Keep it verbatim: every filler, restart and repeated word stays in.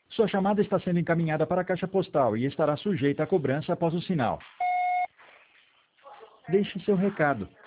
Sua chamada está sendo encaminhada para a caixa postal e estará sujeita a cobrança após o sinal. Deixe seu recado.